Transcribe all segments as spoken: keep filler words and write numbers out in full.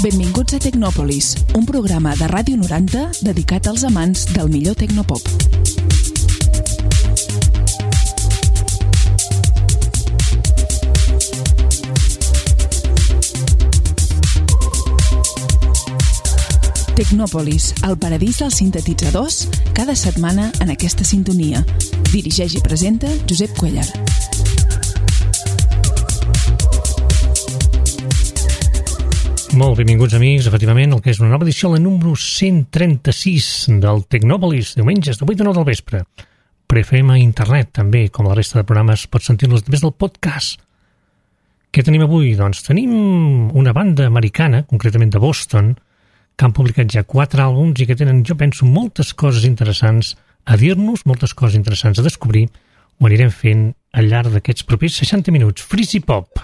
Benvinguts a Tecnòpolis, un programa de Ràdio noranta dedicat als amants del millor tecnopop. Tecnòpolis, el paradís dels sintetitzadors, cada setmana en aquesta sintonia. Dirigeix i presenta Josep Cuellar. Molt benvinguts, amics, efectivament, el que és una nova edició, la número cent trenta-sis del Tecnòpolis, diumenges de vuit a nou del vespre. Prefem a internet, també, com la resta de programes, pots sentir-los a través del podcast. Què tenim avui? Doncs tenim una banda americana, concretament de Boston, que han publicat ja quatre àlbums i que tenen, jo penso, moltes coses interessants a dir-nos, moltes coses interessants a descobrir. Ho anirem fent al llarg d'aquests propers seixanta minuts. Freezy Pop.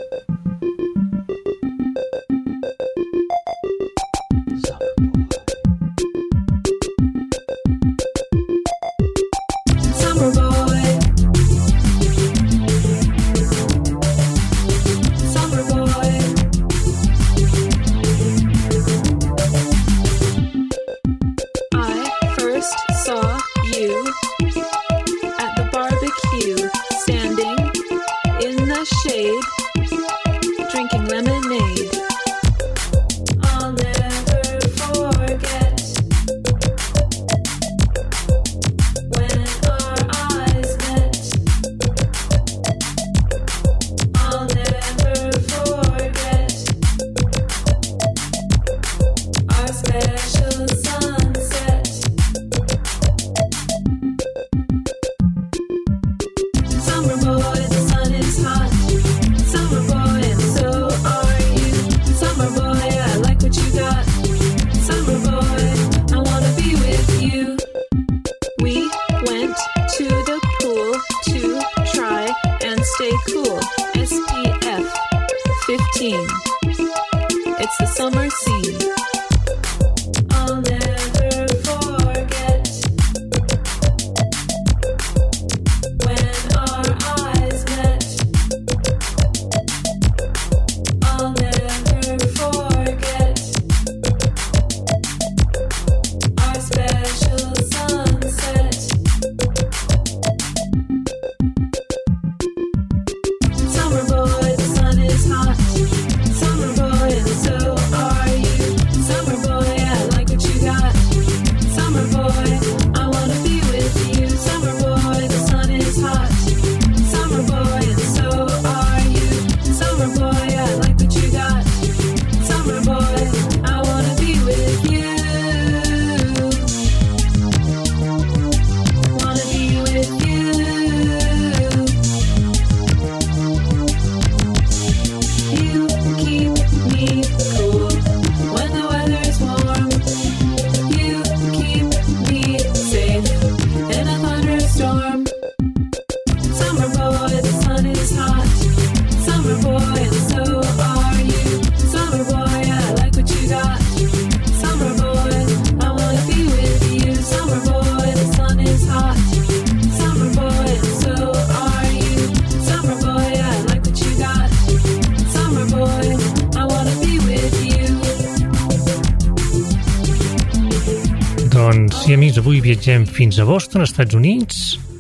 Sí, amics, avui viatgem fins a Boston, Estats Units,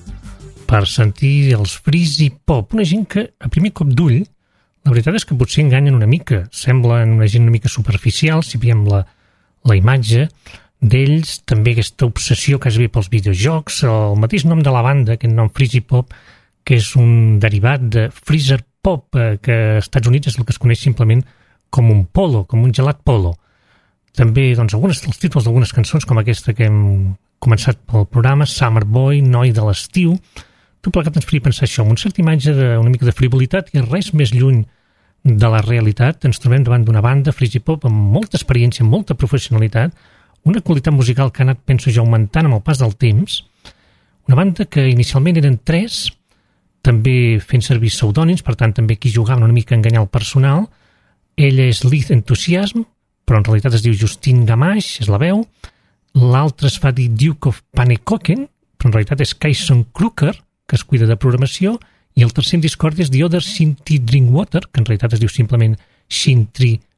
per sentir els Freezy Pop, una gent que, a primer cop d'ull, la veritat és que potser enganyen una mica, semblen una gent una mica superficial, si veiem la, la imatge d'ells, també aquesta obsessió quasi bé pels videojocs, el mateix nom de la banda, aquest nom Freezy Pop, que és un derivat de Freezer Pop, que als Estats Units és el que es coneix simplement com un polo, com un gelat polo. També, doncs, alguns dels títols d'algunes cançons, com aquesta que hem començat pel programa, Summer Boy, Noi de l'estiu, tot plegat ens faria pensar això, amb una certa imatge d'una mica de frivolitat i res més lluny de la realitat. Ens trobem davant d'una banda, Freezy Pop, amb molta experiència, amb molta professionalitat, una qualitat musical que ha anat, penso jo, augmentant amb el pas del temps, una banda que inicialment eren tres, també fent servir pseudònims, per tant, també aquí jugaven una mica a enganyar el personal. Ella és Liz Enthusiasm, però en realitat es diu Justine Gamache, és la veu. L'altre es fa dir Duke of Panecoken, però en realitat és Kyson Crooker, que es cuida de programació, i el tercer en discòrdia és The Other Shinty Drinkwater, que en realitat es diu simplement Shintry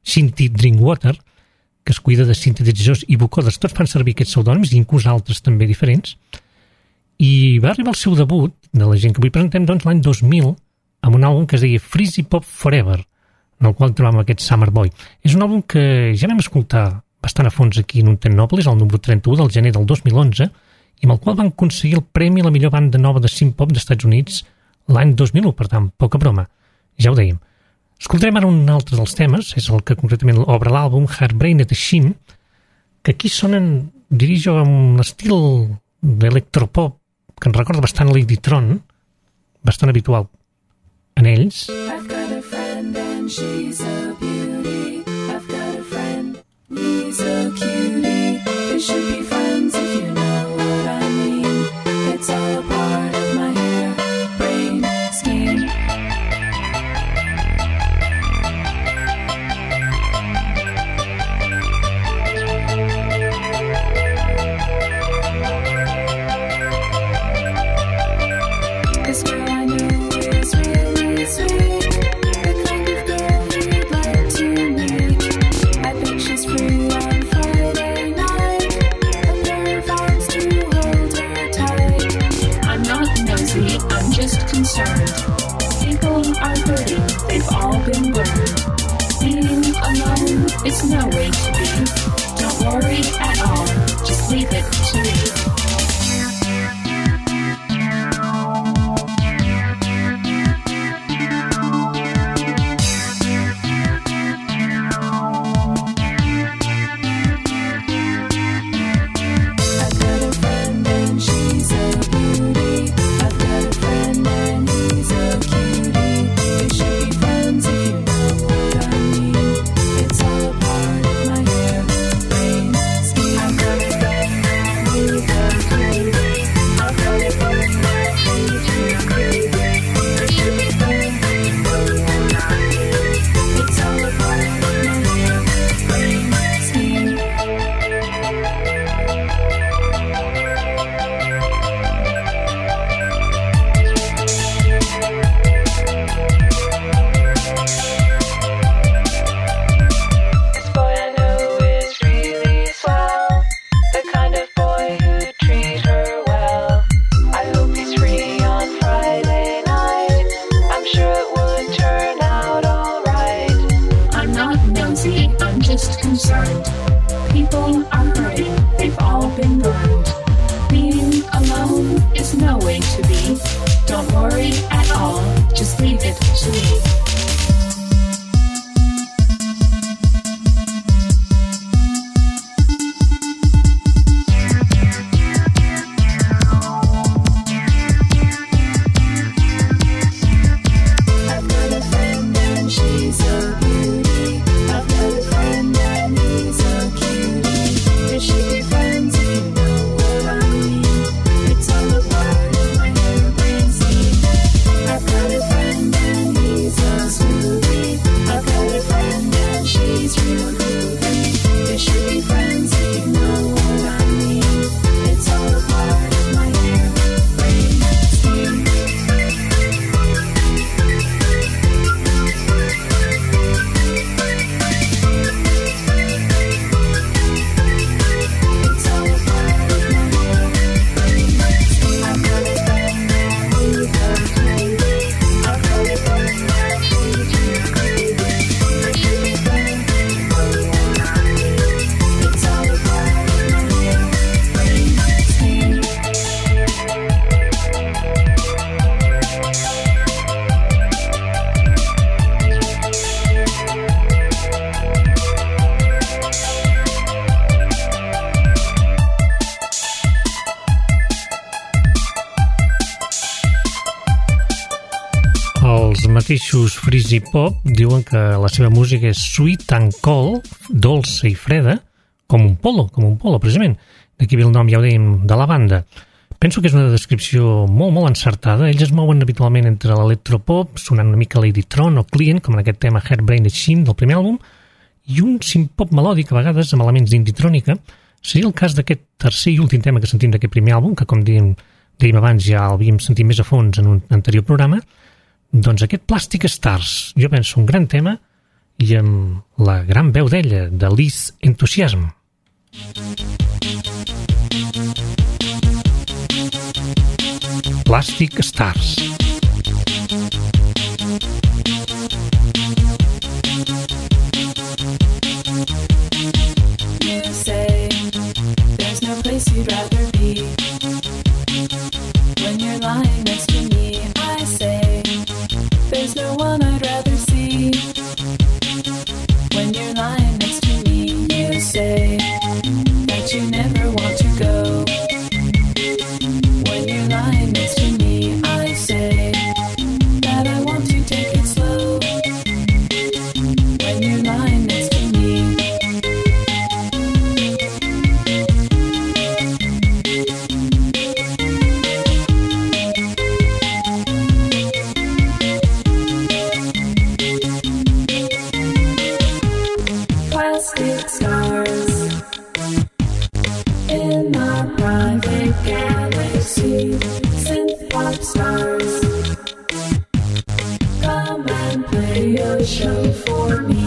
Shinty Drinkwater, que es cuida de sintetitzadors i vocoders. Tots fan servir aquests pseudònims i inclús altres també diferents. I va arribar el seu debut, de la gent que avui presentem, doncs, l'any dos mil, amb un àlbum que es deia Freezy Pop Forever, en el qual trobàvem aquest Summer Boy. És un àlbum que ja vam escoltar bastant a fons aquí en un Tecnòpolis, el número trenta-u del gener del dos mil onze, i amb el qual van aconseguir el premi a la millor banda nova de synth-pop dels Estats Units l'any dos mil u, per tant, poca broma. Ja ho dèiem. Escoltarem ara un altre dels temes, és el que concretament obre l'àlbum, Heartbrained Shim, que aquí sonen, diria jo, amb un estil d'electropop que ens recorda bastant a Ladytron, bastant habitual en ells. I've got a friend and she's a beauty. I've got a friend, he's a cutie. They should be friends if you know what I mean. It's all a part of my hair, brain, scheme. This girl I know is really sweet, the kind of girl you'd like to meet. I think she's free on Friday night, a pair of arms to hold her tight. I'm not nosy, I'm just concerned. People are hurting, they've all been burned. Being alone is no way to be. Don't worry at all, just leave it to me. Mateixos Freezy Pop diuen que la seva música és sweet and cold, dolça i freda, com un polo, com un polo, precisament. D'aquí ve el nom, ja ho dèiem, de la banda. Penso que és una descripció molt, molt encertada. Ells es mouen habitualment entre l'electropop, sonant una mica Ladytron o Client, com en aquest tema Heartbrained Shim del primer àlbum, i un synth-pop melòdic, a vegades amb elements d'inditrònica. Seria el cas d'aquest tercer i últim tema que sentim d'aquest primer àlbum, que com dèiem, dèiem abans ja l'havíem sentit més a fons en un anterior programa. Doncs aquest Plastic Stars, jo penso un gran tema i amb la gran veu d'ella, de Liz Enthusiasm. Plastic Stars. You say there's no place you'd rather be. When you're lying next to me, I say there's no one I'd rather see. When you're lying next to me, you say that you never want to go. When you're lying next to me, I say that I want to take it slow. When you're lying next to me, plastic stars in our private galaxy, synth pop stars, come and play a show for me.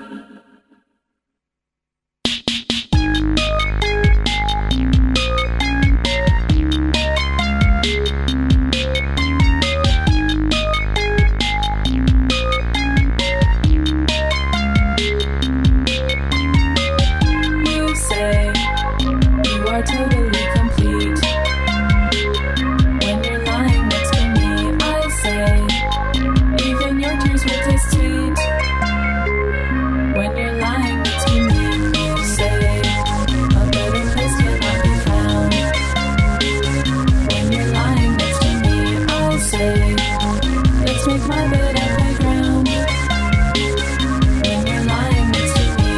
You say you are totally complete. When you're lying next to me, I say even your tears will taste sweet. When you're lying next to me, you say a better place cannot be found. When you're lying next to me, I say let's make my bed a playground. When you're lying next to me,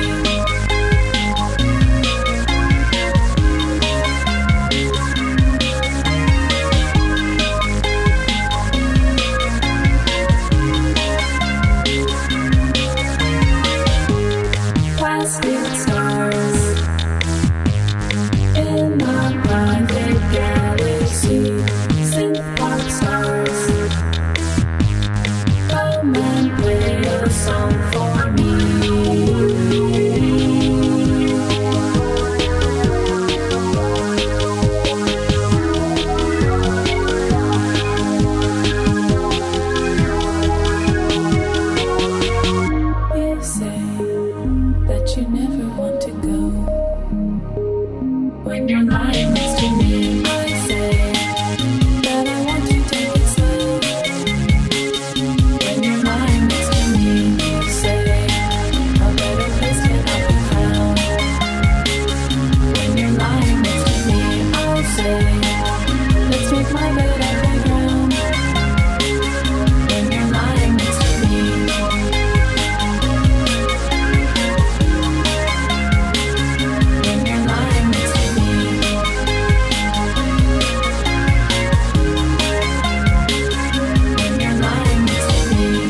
plastic stars in our private galaxy, synth pop stars, come and play a song for me. You say that you never want to go. When you're lying next to me, I say that I want to take it slow. When you're lying next to me, you say a better place cannot be found. When you're lying next to me, I say let's make my bed a playground. When you're lying next to me, when you're lying next to me, when you're lying next to me,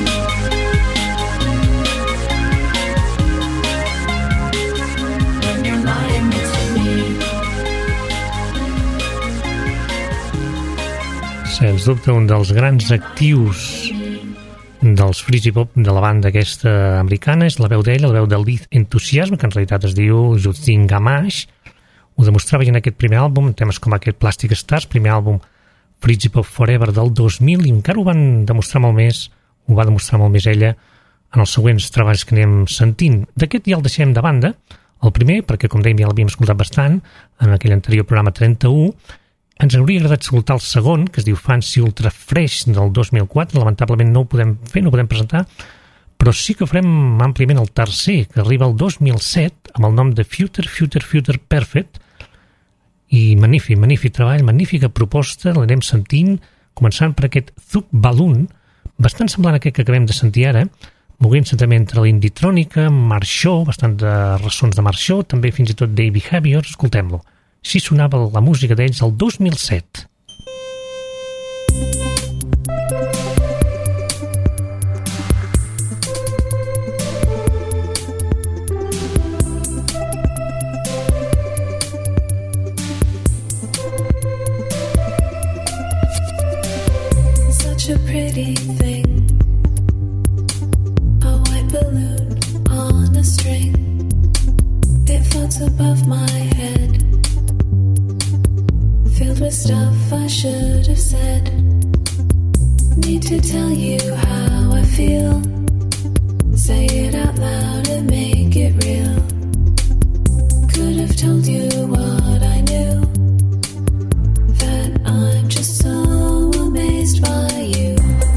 when you're lying next to me. Sens dubte, un dels grans actius dels Freezy Pop de la banda aquesta americana és la veu d'ella, la veu de Liz Enthusiasm, que en realitat es diu Justine Gamache. Ho demostrava ja en aquest primer àlbum, temes com aquest Plastic Stars, primer àlbum Freezy Pop Forever del dos mil, i encara ho van demostrar molt més, ho va demostrar molt més ella en els següents treballs que anem sentint. D'aquest ja el deixem de banda, el primer, perquè com dèiem ja l'havíem escoltat bastant en aquell anterior programa trenta-u. Ens hauria agradat escoltar el segon, que es diu Fancy Ultra Fresh del dos mil quatre, lamentablement no ho podem fer, no ho podem presentar, però sí que farem àmpliament el tercer, que arriba el dos mil set, amb el nom de Future, Future, Future Perfect, i magnífic, magnífic treball, magnífica proposta, l'anem sentint, començant per aquest Thug Balloon, bastant semblant a aquest que acabem de sentir ara, moguent-se també entre l'indietrònica, Marxó, bastant de ressons de Marxó, també fins i tot Dave Behavior, escoltem-lo. Així sonava la música d'ells el dos mil set. Such a pretty thing, a white balloon clouds above my head, filled with stuff I should have said. Need to tell you how I feel, say it out loud and make it real. Could have told you what I knew, that I'm just so amazed by you.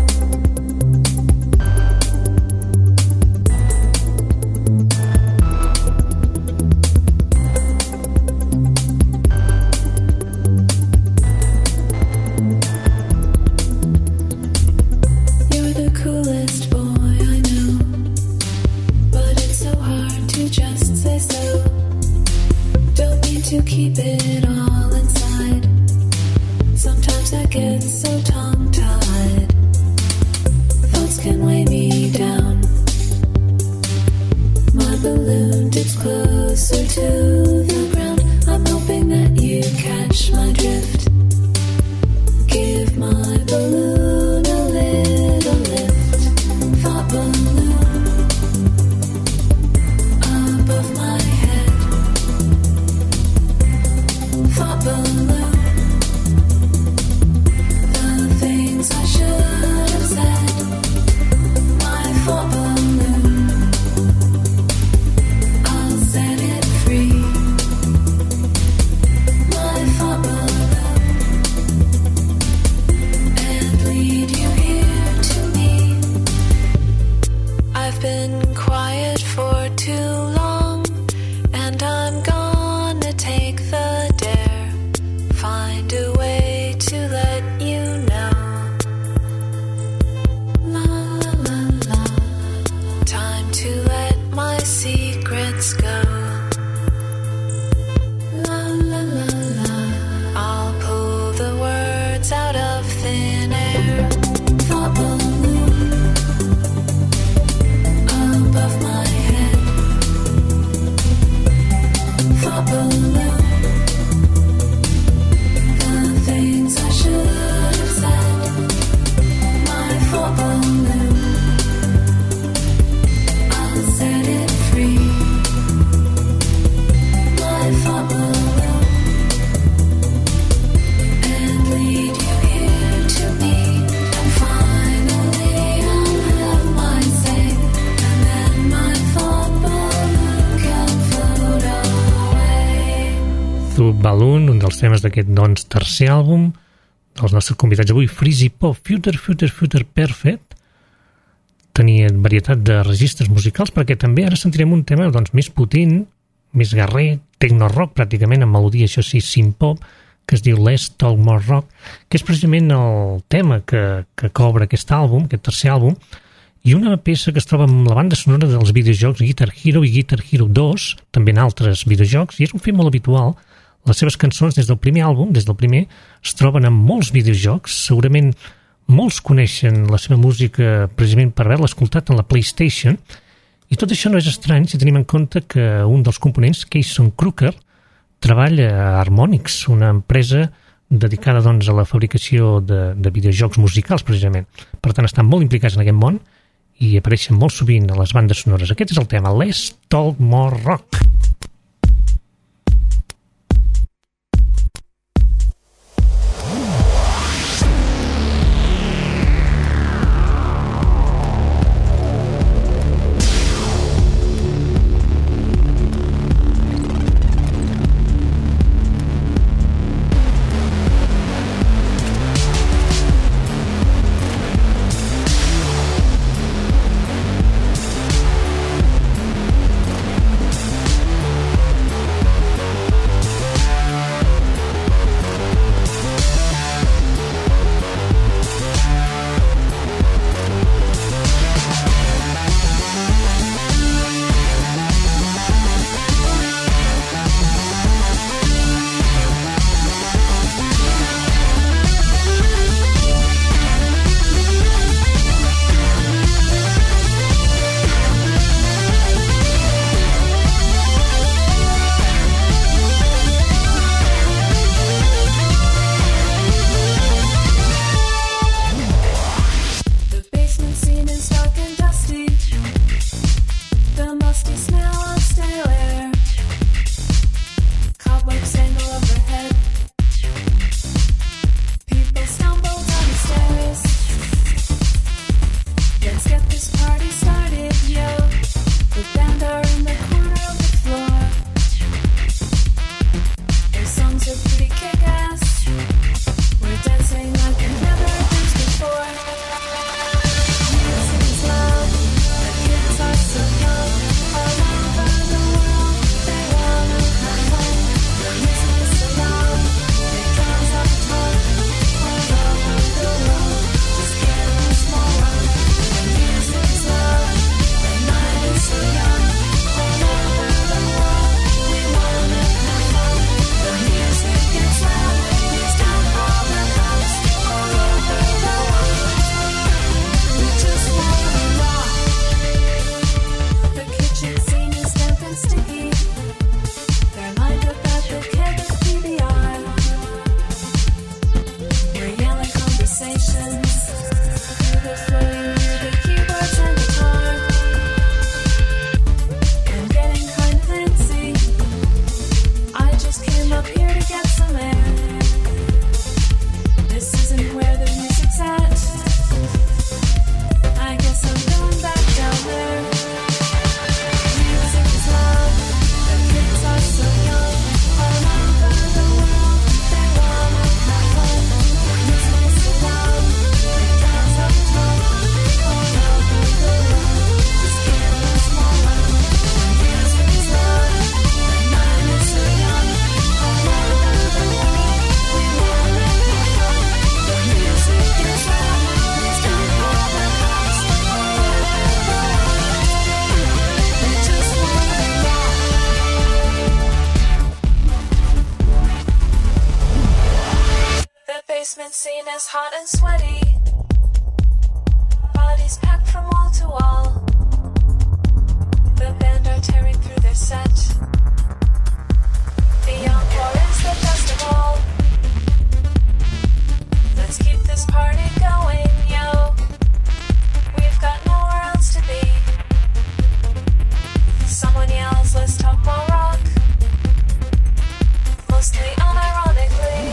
You're the coolest boy I know, but it's so hard to just say so. Don't need to keep it all inside. Sometimes I get so tongue-tied. Thoughts can weigh me down. My balloon dips closer to the ground. I'm hoping that you catch my drift. Give my balloon a little lift. Thought balloon above my head. Thought balloon. The things I should have said. My thought balloon. I'll set it free. My thought balloon. And lead you here to me. I've been quiet for too long, and I'm gonna take the dare. Find a way to let you know. La la la la. Time to let my secrets go. La la la la. I'll pull the words out of thin air. Thought balloon above my head. Thought balloon. The things I should have said. My thought balloon. I'll set it free. My thought balloon. And lead you here to me. And finally I'll have my say. And then my thought balloon can float away. Thought Balloon, un dels temes d'aquest doncs tercer àlbum dels nostres convidats avui, Freezy Pop, Future, Future, Future Perfect. Tenien varietat de registres musicals perquè també ara sentirem un tema doncs més potent, més guerrer, techno-rock pràcticament, amb melodia, això sí, synth-pop, que es diu Less Talk More Rock, que és precisament el tema que, que cobra aquest àlbum, aquest tercer àlbum, i una peça que es troba amb la banda sonora dels videojocs Guitar Hero i Guitar Hero dos, també en altres videojocs, i és un fet molt habitual. Les seves cançons des del primer àlbum, des del primer, es troben en molts videojocs. Segurament molts coneixen la seva música precisament per haver-la escoltat en la PlayStation, i tot això no és estrany si tenim en compte que un dels components, Cason Crooker, treballa a Harmonix, una empresa dedicada doncs, a la fabricació de, de videojocs musicals, precisament. Per tant, estan molt implicats en aquest món i apareixen molt sovint a les bandes sonores. Aquest és el tema, Less Talk More Rock. scene is hot and sweaty. Bodies packed from wall to wall. The band are tearing through their set. The encore is the best of all. Let's keep this party going, yo. We've got nowhere else to be. Someone yells, let's talk more rock. Mostly unironically.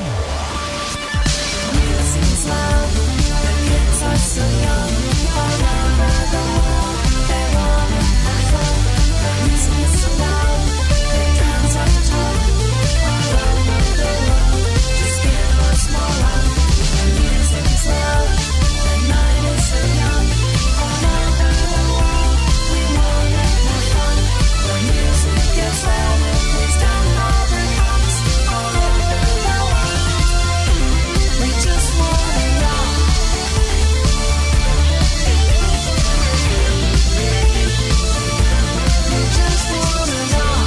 Music's loud, the kids are so young. All over the world, they wanna have fun. The music is so loud, they drowns out the talk. All over the world, just give us more rock. The music is loud, the night is so young. All over the world, we wanna have fun. The music gets louder, please don't overcomes. All over the world, we just wanna rock. We just wanna rock.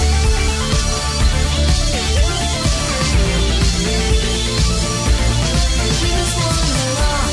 We just wanna rock.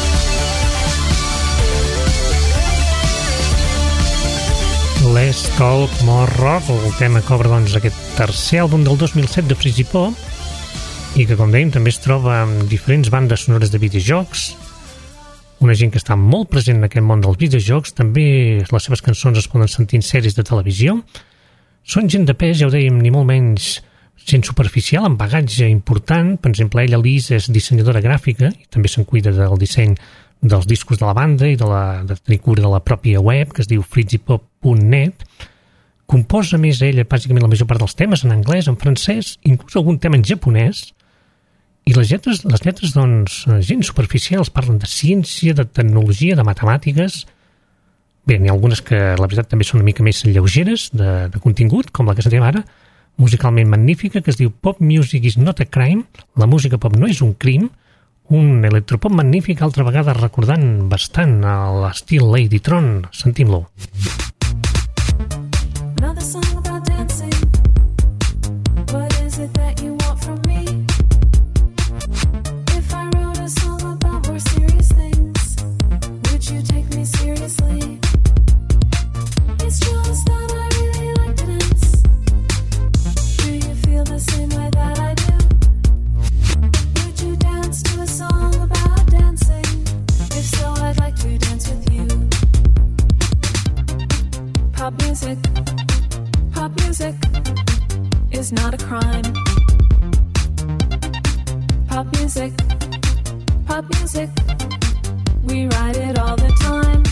Let's Talk More Rock, el tema que obre doncs, aquest tercer àlbum del dos mil set de Frizzy Pop i que, com dèiem, també es troba amb diferents bandes sonores de videojocs, una gent que està molt present en aquest món dels videojocs, també les seves cançons es poden sentir en sèries de televisió. Són gent de pes, ja ho dèiem, ni molt menys gent superficial, amb bagatge important. Per exemple, ella, Liz, és dissenyadora gràfica i també se'n cuida del disseny dels discos de la banda i de, la, de tenir cura de la pròpia web, que es diu frizzy pop punt net. Composa més ella, bàsicament, la major part dels temes en anglès, en francès, inclús algun tema en japonès. I les lletres, les lletres, doncs, gens superficials, parlen de ciència, de tecnologia, de matemàtiques. Bé, n'hi ha algunes que, la veritat, també són una mica més lleugeres de, de contingut, com la que sentim ara, musicalment magnífica, que es diu Pop Music is not a crime, la música pop no és un crim, un electropop magnífic, altra vegada recordant bastant a l'estil Ladytron. Sentim-lo. Another song about dancing. What is it that you want from me? If I wrote a song about more serious things, would you take me seriously? It's just that I really like to dance. Do you feel the same way that I do? Would you dance to a song about dancing? If so, I'd like to dance with you. Pop music. Pop music is not a crime. Pop music, pop music, we write it all the time.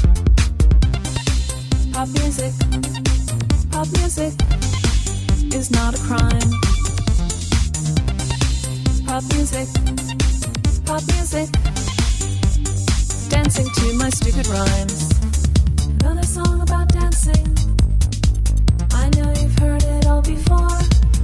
Pop music, pop music is not a crime. Pop music, pop music, dancing to my stupid rhymes. Another song about dancing. I know you've heard it all before.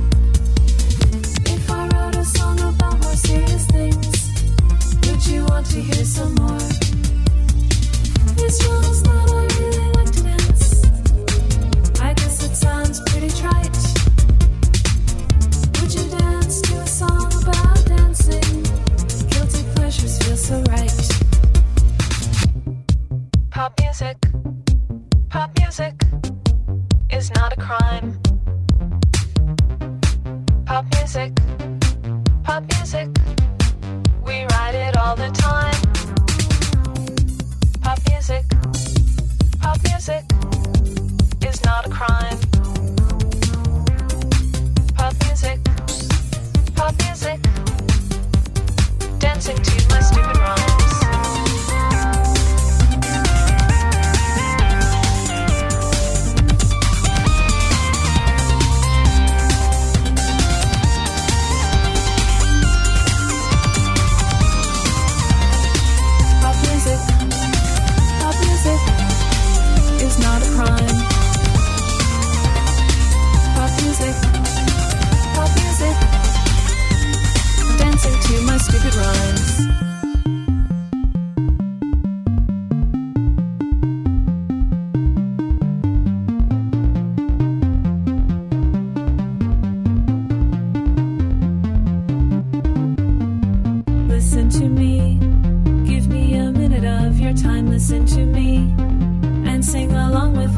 If I wrote a song about more serious things, would you want to hear some more? It's just that I really like to dance. I guess it sounds pretty trite. Would you dance to a song about dancing? Guilty pleasures feel so right. Pop music, pop music is not a crime. Pop music, pop music, we write it all the time. Pop music, pop music is not a crime. Pop music, pop music, dancing to my stupid rhymes. Pop music is not a crime.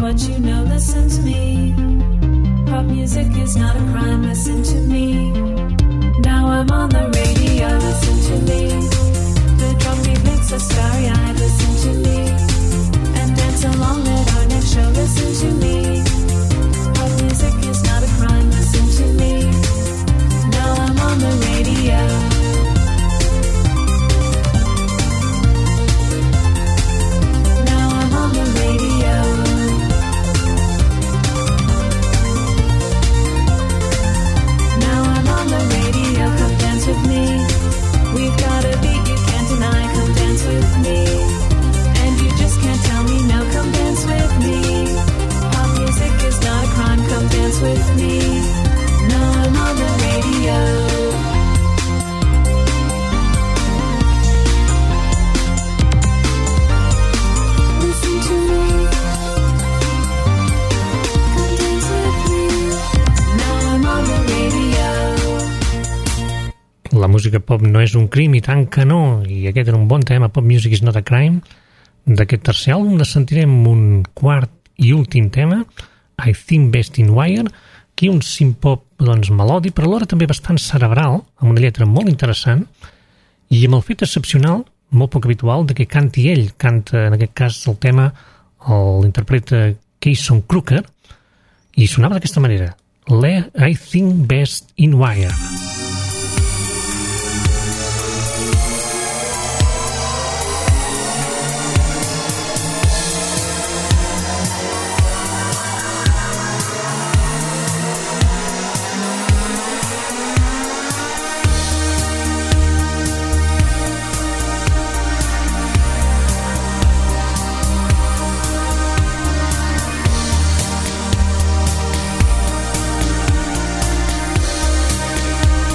what you know, listen to me. Pop music is not a crime, listen to me. Now I'm on the radio, listen to me. The drum beat makes us starry-eyed, listen to me. And dance along at our next show, listen to me. Pop music is not a crime, listen to me. Now I'm on the radio. Now I'm on the radio. Now I'm on the radio, come dance with me. We've got a beat you can't deny, come dance with me. And you just can't tell me no, come dance with me. Pop music is not a crime, come dance with me. Now I'm on the radio. Listen to me. Come dance with me. Now I'm on the radio. La música pop no és un crim, i tant que no, i aquest era un bon tema, Pop Music is not a crime. D'aquest tercer àlbum ne sentirem un quart i últim tema, I Think Best in Wire, aquí un synth-pop doncs, melòdic, però alhora també bastant cerebral, amb una lletra molt interessant, i amb el fet excepcional, molt poc habitual, de que canti ell. Canta, en aquest cas, el tema, l'interpreta Kayson Crooker, i sonava d'aquesta manera, I Think Best in Wire. Now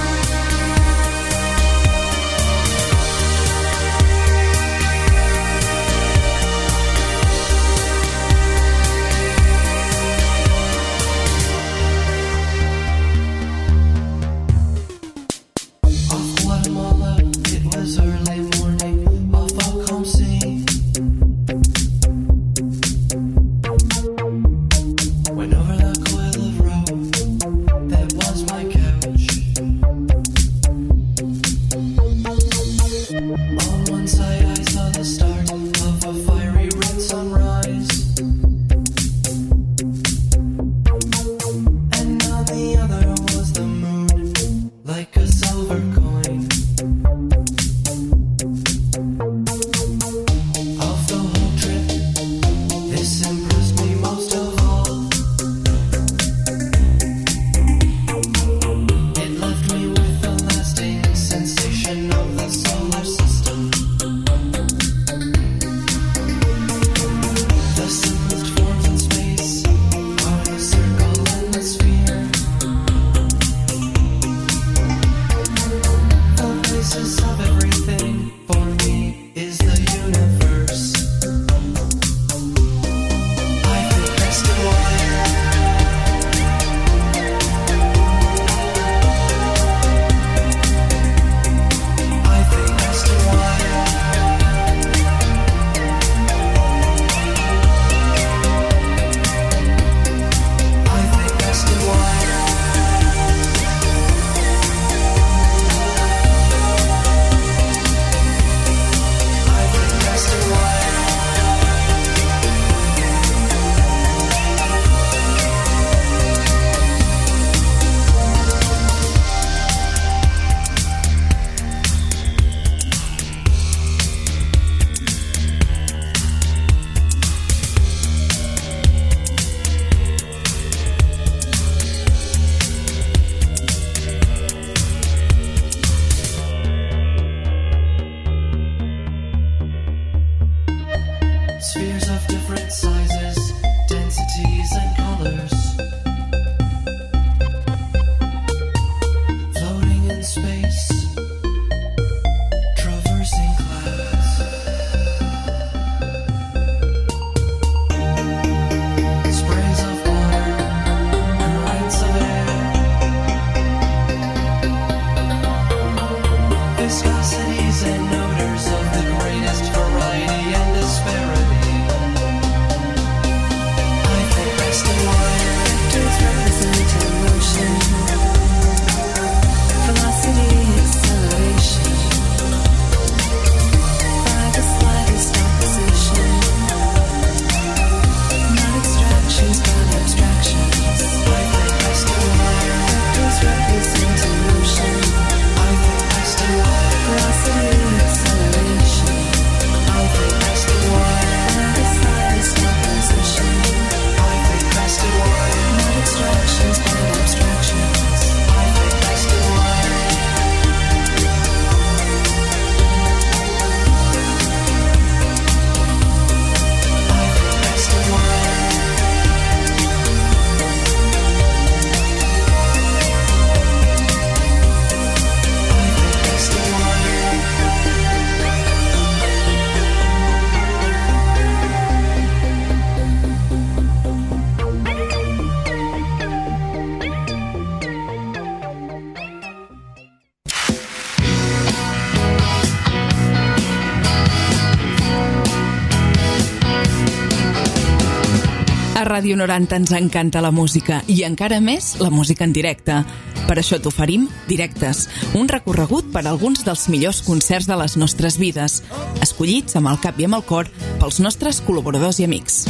Ràdio noranta ens encanta la música i encara més la música en directe. Per això t'oferim Directes, un recorregut per alguns dels millors concerts de les nostres vides, escollits amb el cap i amb el cor pels nostres col·laboradors i amics.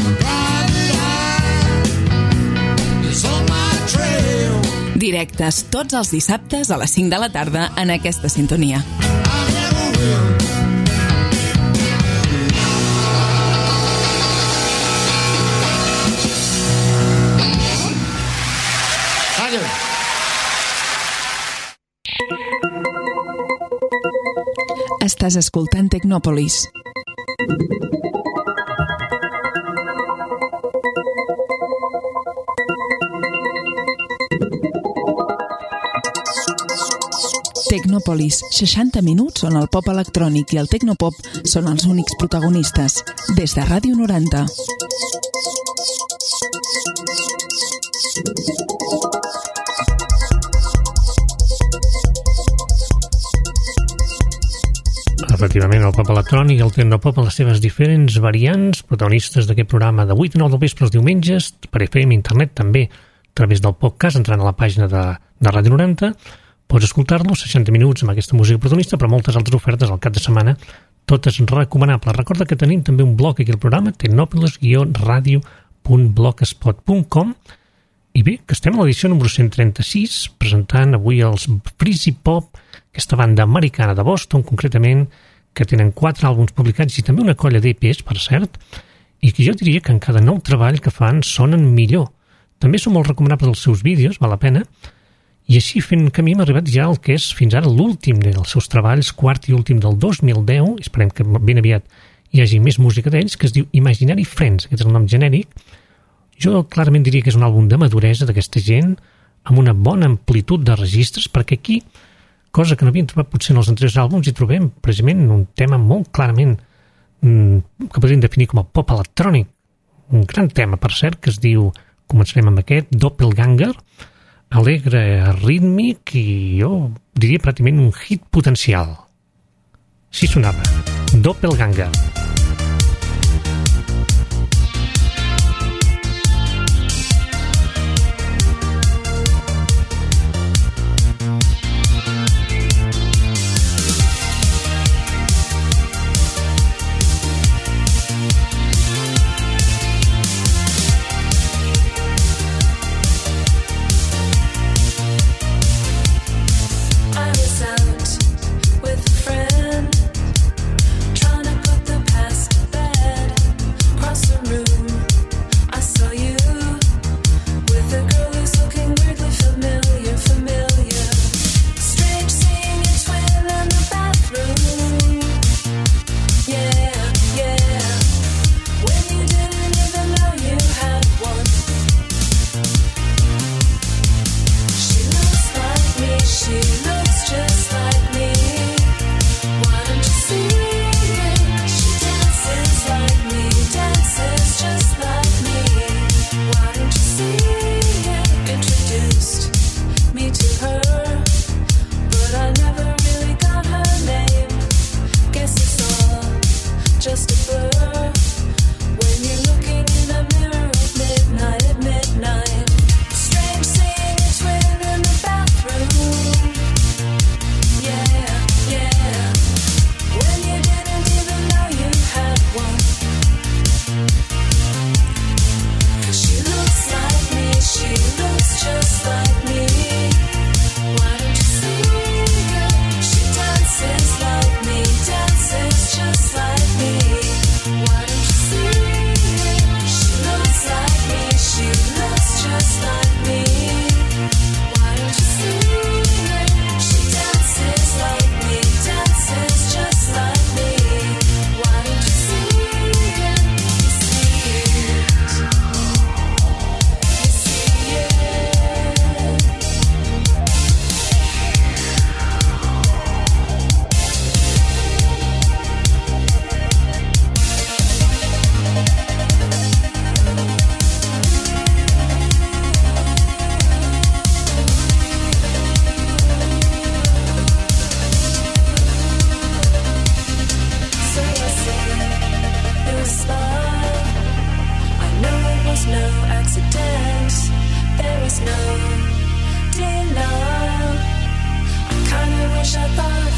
Directes tots els dissabtes a les cinc de la tarda en aquesta sintonia. Estàs escoltant Tecnòpolis. Tecnòpolis, seixanta minuts on el pop electrònic i el tecnopop són els únics protagonistes. Des de Ràdio noranta. Efectivament, el pop electrònic i el tecnopop en les seves diferents variants, protagonistes d'aquest programa de vuit a nou del vespre els diumenges, per F M, internet també, a través del podcast, entrant a la pàgina de, de Ràdio noranta, pots escoltar-lo seixanta minuts amb aquesta música protagonista, però moltes altres ofertes al cap de setmana, totes recomanables. Recorda que tenim també un blog aquí al programa, tecnopolis guió radio punt blogspot punt com, i bé, que estem a l'edició número cent trenta-sis, presentant avui els Freezy Pop, aquesta banda americana de Boston, concretament, que tenen quatre àlbums publicats i també una colla d'E Pes, per cert, i que jo diria que en cada nou treball que fan sonen millor. També són molt recomanables els seus vídeos, val la pena, i així fent camí hem arribat ja al que és fins ara l'últim dels seus treballs, quart i últim del dos mil deu, i esperem que ben aviat hi hagi més música d'ells, que es diu Imaginary Friends, aquest és el nom genèric. Jo clarament diria que és un àlbum de maduresa d'aquesta gent, amb una bona amplitud de registres, perquè aquí, cosa que no havíem trobat potser en els anteriors àlbums, hi trobem precisament un tema molt clarament mmm, que podríem definir com a pop electrònic. Un gran tema, per cert, que es diu, començarem amb aquest, Doppelganger, alegre, rítmic i jo diria pràcticament un hit potencial. Així sonava, Doppelganger. I was out with a friend, trying to put the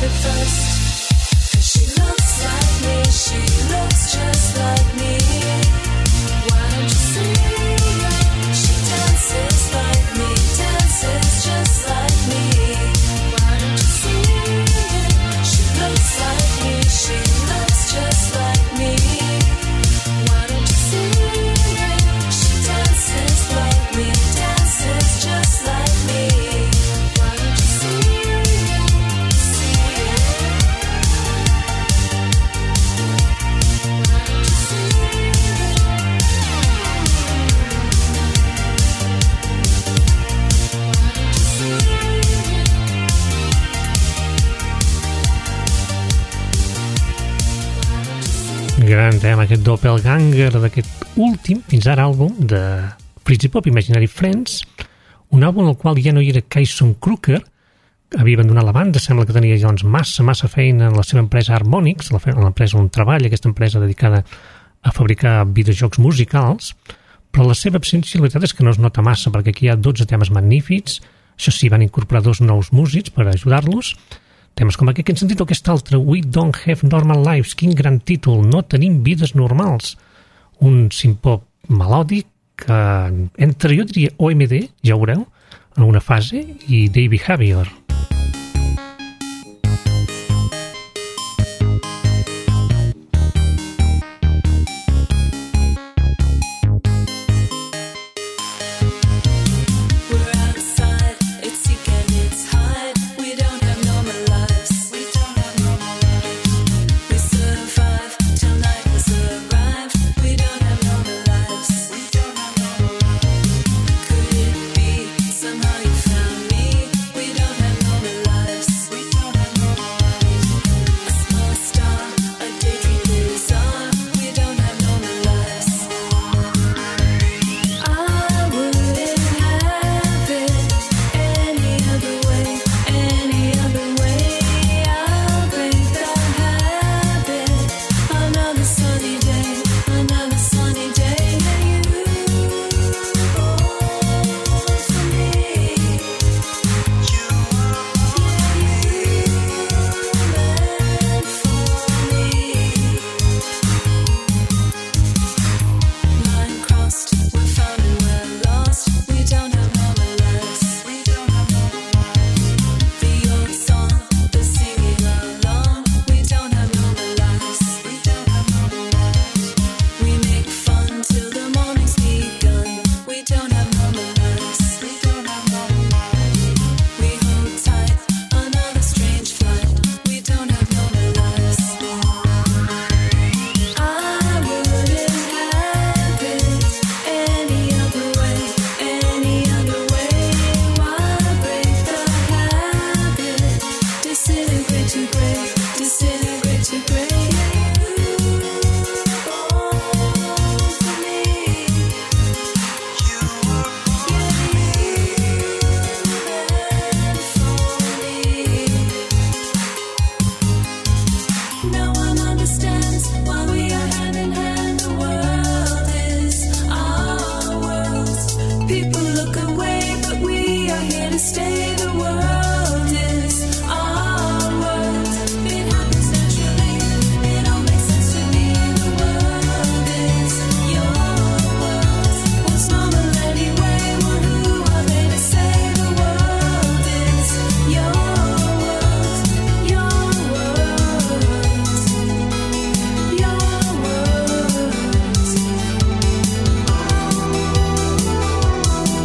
at first. 'Cause she looks like me, she looks just like me. Why don't you see her? She dances like me, dances just like me. Why don't you see her? She looks like me, she looks just like me. Why don't you see her? She dances like me, dances just like me. Why don't you see her? See her? Why don't you see Gran tema, aquest doppelganger d'aquest últim, fins ara, àlbum de Fritzy Pop, Imaginary Friends, un àlbum en el qual ja no hi era Kyson Crooker, havia abandonat la banda, sembla que tenia doncs, massa, massa feina en la seva empresa Harmonix, l'empresa on treballa, aquesta empresa dedicada a fabricar videojocs musicals, però la seva absència, la veritat és que no es nota massa, perquè aquí hi ha dotze temes magnífics, això sí, van incorporar dos nous músics per ajudar-los, temes com aquest que hem sentit o aquest altre, We Don't Have Normal Lives, quin gran títol, no tenim vides normals, un synth-pop melòdic que entre, jo diria, O M D, ja ho veureu, en una fase, i Day Behavior. We're outside, it's sick and it's hot. We don't have normal lives. We don't have normal lives. We survive till night has arrived. We don't have normal lives. We don't have normal lives. Could it be somehow you found me? We don't have normal lives. We don't have normal lives. A small star, a daydream bizarre. We don't have normal lives. I wouldn't have it any other way, any other way. I'll break the habit. Another sunny day, another sunny day. You for me. You meant for me. Line crossed, we're found and we're lost. We don't have normal lives. We don't have normal lives. The old song, the singing along. We don't have normal lives. We don't have normal lives. We make fun till the morning's begun. We don't have normal lives. We don't have normal lives. We hold tight, another strange flight. We don't have normal lives. I wouldn't have it any other way, any other way. Why break the habit? Disintegrate to gray, disintegrate to gray. Born for me. You meant for me. No one understands why we are hand in hand. The world is our world. People look away, but we are here to stay. The world is our world. It happens naturally. It all makes sense to me. The world is your world. What's normal anyway? Well, who are they to say? The world is your world. Your world. Your world.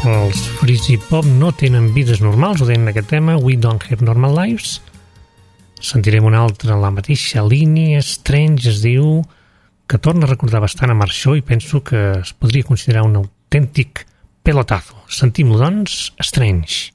Els Freezy Pop no tenen vides normals, ho deien en aquest tema, We Don't Have Normal Lives. Sentirem una altra en la mateixa línia, Strange es diu, que torna a recordar bastant a Marxó i penso que es podria considerar un autèntic pelotazo. Sentim-lo, doncs, Strange.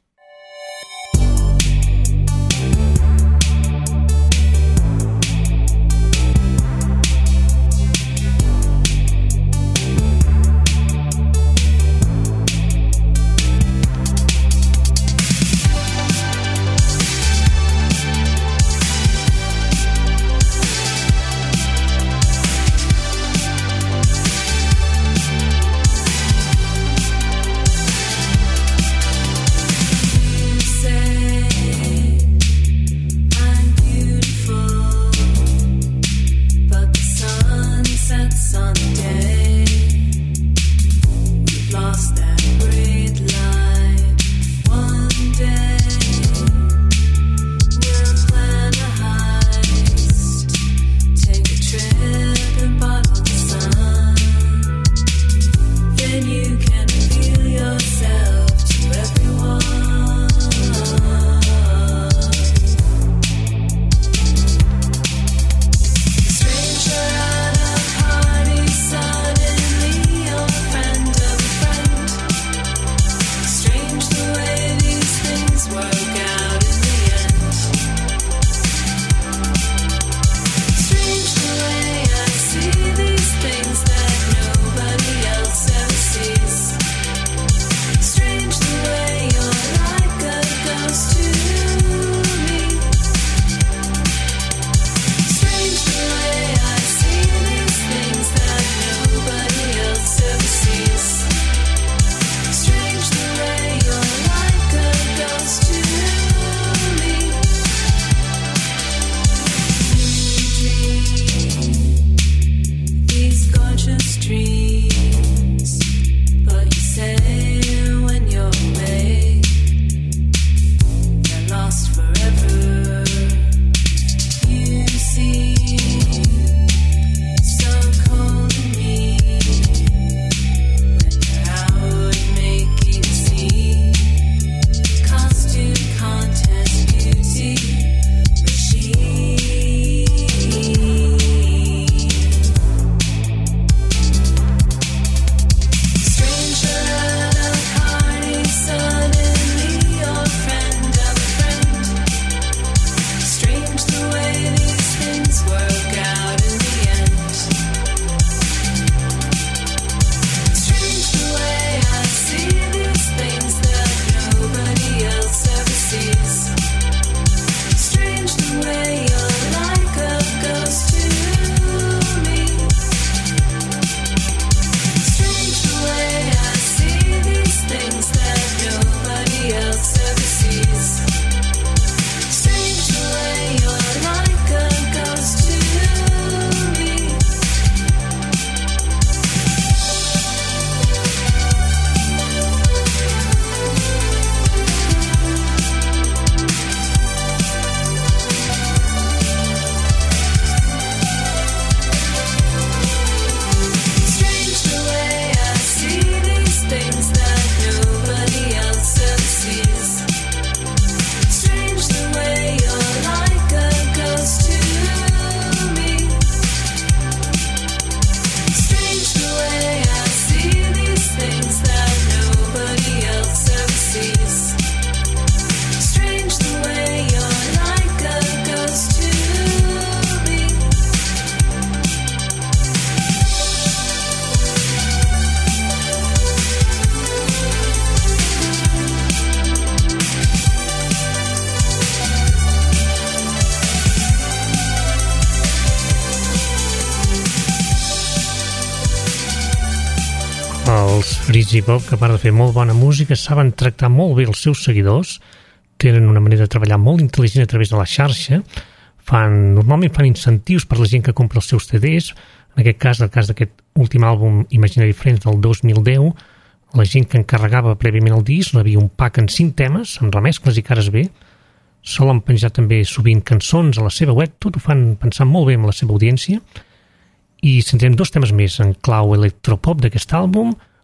Els Freezy Pop, que a part de fer molt bona música, saben tractar molt bé els seus seguidors, tenen una manera de treballar molt intel·ligent a través de la xarxa, fan, normalment fan incentius per la gent que compra els seus C Ds, en aquest cas, el cas d'aquest últim àlbum Imaginary Friends del dos mil deu, la gent que encarregava prèviament el disc rebia un pack en cinc temes, amb remescles i cares B, solen penjar també sovint cançons a la seva web, tot ho fan pensant molt bé amb la seva audiència, i sentirem dos temes més en clau electropop d'aquest àlbum,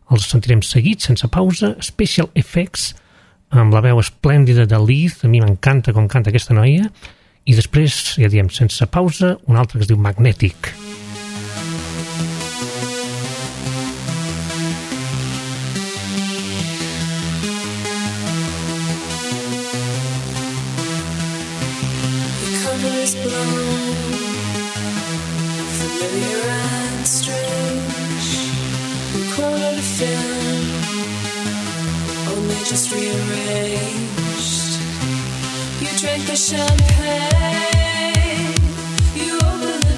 Els sentirem seguits, sense pausa, Special Effects, amb la veu esplèndida de Liz, a mi m'encanta com canta aquesta noia, i després, ja diem, sense pausa, un altre que es diu Magnetic. Is blown, familiar and strange. We quoted a film, only just rearranged. You drank the champagne, you opened the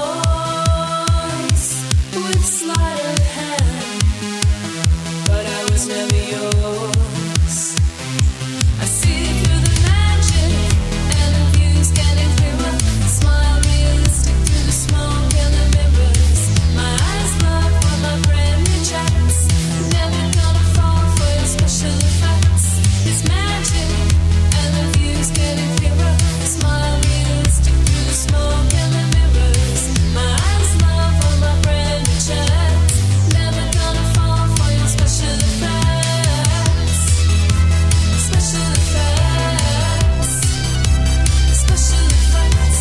doors with sleight of hand, but I was never yours. I see through the magic and the views getting clearer. Smile realistic through the smoke and the mirrors. My eyes love what my brain rejects. Never gonna fall for your special effects. It's magic and the views getting clearer. Smile realistic through the smoke and the mirrors. My eyes love what my brain rejects. Never gonna fall for your special effects. Special effects. Special effects.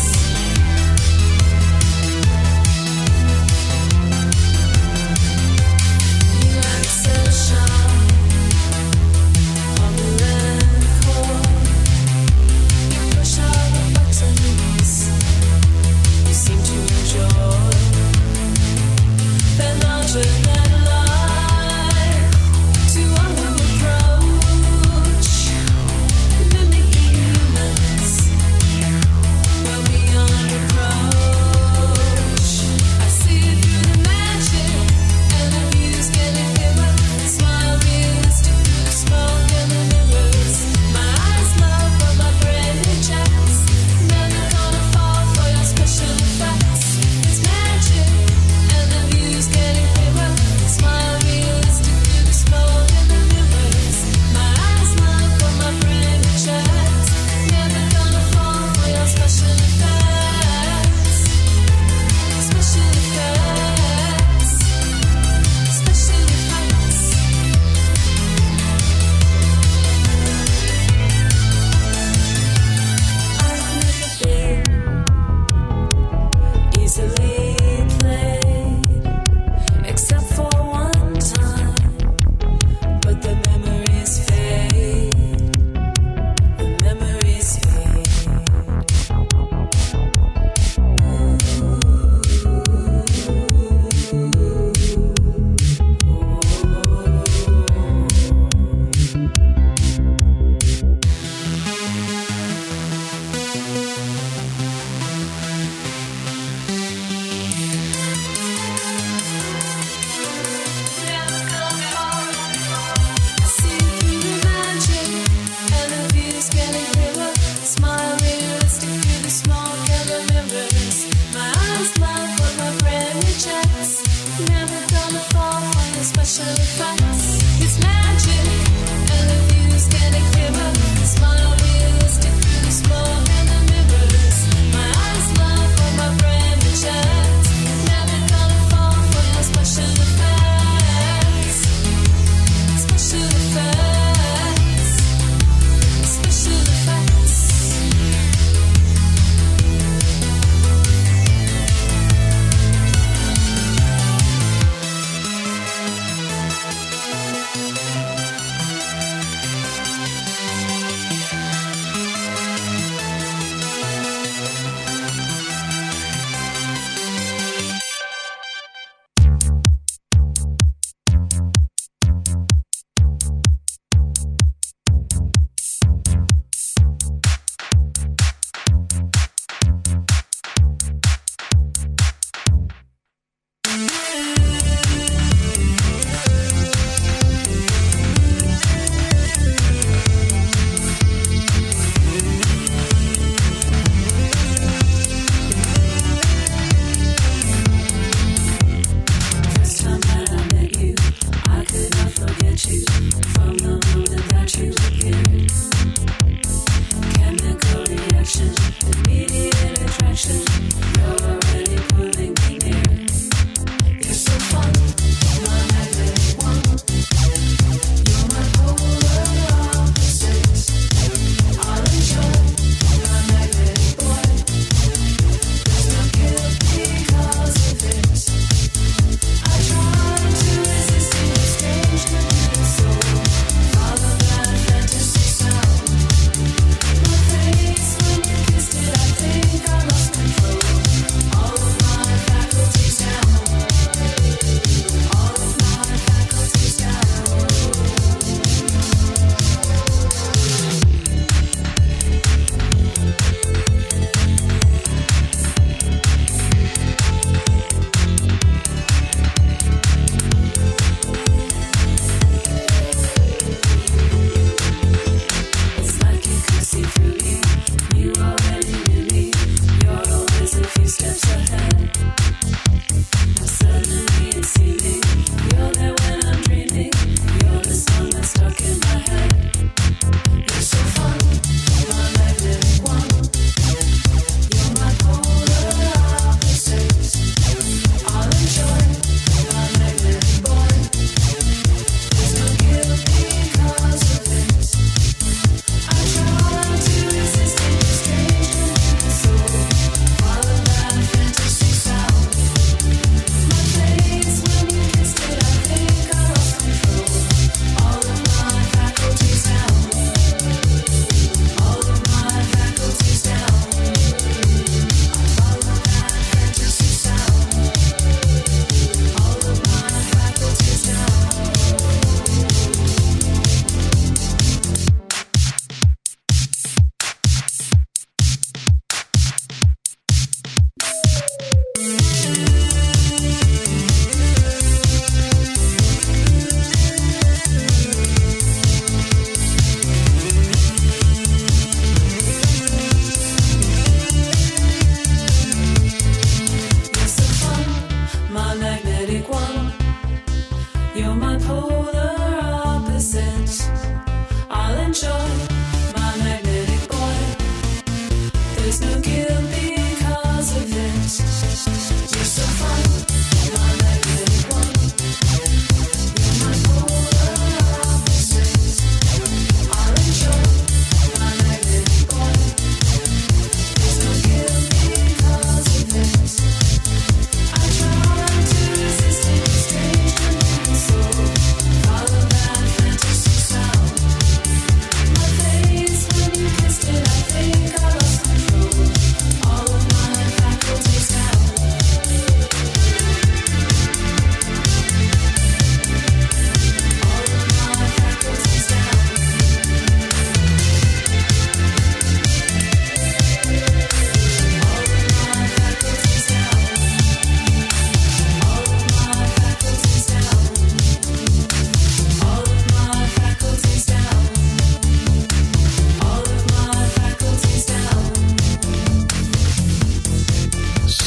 You like sunshine on the red cord. You push all the buttons. You seem to enjoy the larger than life. To all who approach, mimicking humans. Well beyond approach. I see through the magic and the views getting clearer. Smile realistic through the smoke and the mirrors. My eyes love what my brain rejects. Never gonna fall for your special effects. It's magic and the views getting clearer. Smile realistic through the smoke and the mirrors. My eyes love what my brain rejects. Never gonna fall for your special effects. Special effects. Special effects. I've never been easily played, except for one time. But the memories fade. The memories fade. See through the magic and the views getting clearer. Smile realistic through the smoke and the mirrors. My eyes love what my brain rejects. Never gonna fall for your special effects. It's magic and the views getting clearer. Smile realistic through the smoke and the mirrors. My eyes love what my brain rejects. Never gonna fall for your special effects. Special effects. Special effects. First time that I met you, I could not forget you. From the moment that you appeared, chemical reaction, immediate attraction. You're already pulling me near. You're so fun, my magnetic one.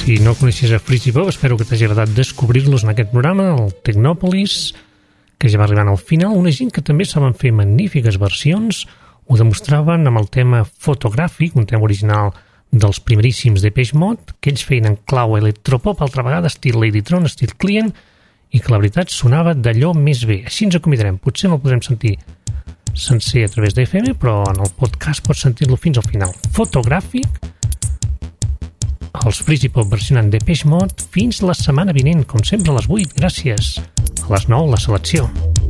Si no coneixies a Freezy Pop, espero que t'hagi agradat descobrir-los en aquest programa, el Technopolis, que ja va arribant al final. Una gent que també saben fer magnífiques versions, ho demostraven amb el tema Fotogràfic, un tema original dels primeríssims Depeche Mode, que ells feien en clau electropop, altra vegada estil Ladytron, estil Client, i que la veritat sonava d'allò més bé. Així ens acomiadarem. Potser no el podrem sentir sencer a través d'F M, però en el podcast pots sentir-lo fins al final. Fotogràfic, els Freezy Pop versionant Depeche Mode, fins la setmana vinent, com sempre a les vuit. Gràcies. A les nou, la selecció.